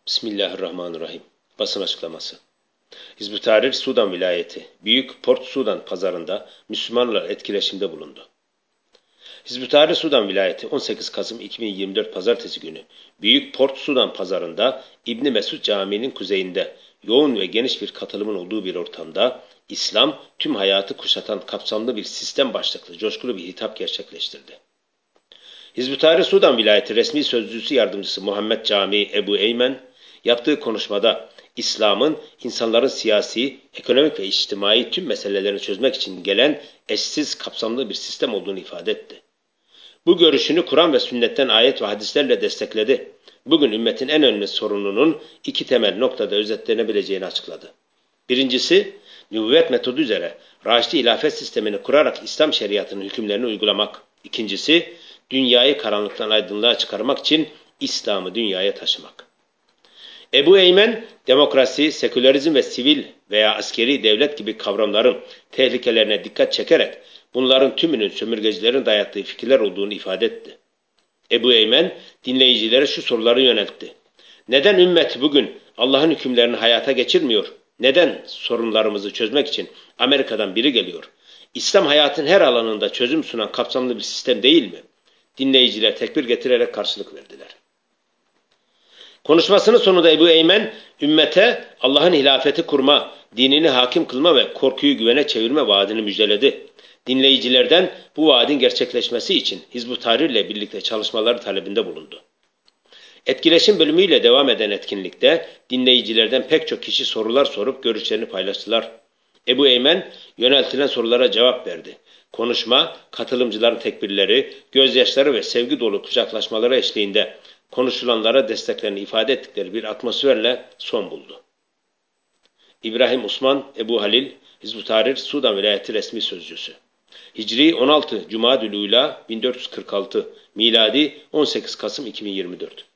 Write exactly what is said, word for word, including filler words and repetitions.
Bismillahirrahmanirrahim. Basın açıklaması. Hizb-ut Tahrir Sudan vilayeti Büyük Port Sudan pazarında Müslümanlar etkileşimde bulundu. Hizb-ut Tahrir Sudan vilayeti on sekiz Kasım iki bin yirmi dört Pazartesi günü Büyük Port Sudan pazarında İbn Mesud Camii'nin kuzeyinde yoğun ve geniş bir katılımın olduğu bir ortamda İslam tüm hayatı kuşatan kapsamlı bir sistem başlıklı coşkulu bir hitap gerçekleştirdi. Hizb-ut Tahrir Sudan vilayeti resmi sözcüsü yardımcısı Muhammed Camii Ebu Eymen yaptığı konuşmada İslam'ın insanların siyasi, ekonomik ve içtimai tüm meselelerini çözmek için gelen eşsiz kapsamlı bir sistem olduğunu ifade etti. Bu görüşünü Kur'an ve sünnetten ayet ve hadislerle destekledi. Bugün ümmetin en önemli sorununun iki temel noktada özetlenebileceğini açıkladı. Birincisi, nübüvvet metodu üzere Raşidi hilafet sistemini kurarak İslam şeriatının hükümlerini uygulamak. İkincisi, dünyayı karanlıktan aydınlığa çıkarmak için İslam'ı dünyaya taşımak. Ebu Eymen, demokrasi, sekülerizm ve sivil veya askeri devlet gibi kavramların tehlikelerine dikkat çekerek bunların tümünün sömürgecilerin dayattığı fikirler olduğunu ifade etti. Ebu Eymen, dinleyicilere şu soruları yöneltti. Neden ümmet bugün Allah'ın hükümlerini hayata geçirmiyor? Neden sorunlarımızı çözmek için Amerika'dan biri geliyor? İslam hayatın her alanında çözüm sunan kapsamlı bir sistem değil mi? Dinleyiciler tekbir getirerek karşılık verdiler. Konuşmasının sonunda Ebu Eymen, ümmete Allah'ın hilafeti kurma, dinini hakim kılma ve korkuyu güvene çevirme vaadini müjdeledi. Dinleyicilerden bu vaadin gerçekleşmesi için Hizb-ut Tahrir ile birlikte çalışmaları talebinde bulundu. Etkileşim bölümüyle devam eden etkinlikte dinleyicilerden pek çok kişi sorular sorup görüşlerini paylaştılar. Ebu Eymen yöneltilen sorulara cevap verdi. Konuşma, katılımcıların tekbirleri, gözyaşları ve sevgi dolu kucaklaşmaları eşliğinde konuşulanlara desteklerini ifade ettikleri bir atmosferle son buldu. İbrahim Osman Ebu Halil, Hizb-ut Tahrir Sudan Vilayeti resmi sözcüsü. Hicri on altı Cumadülü'la bin dört yüz kırk altı, miladi on sekiz Kasım iki bin yirmi dört.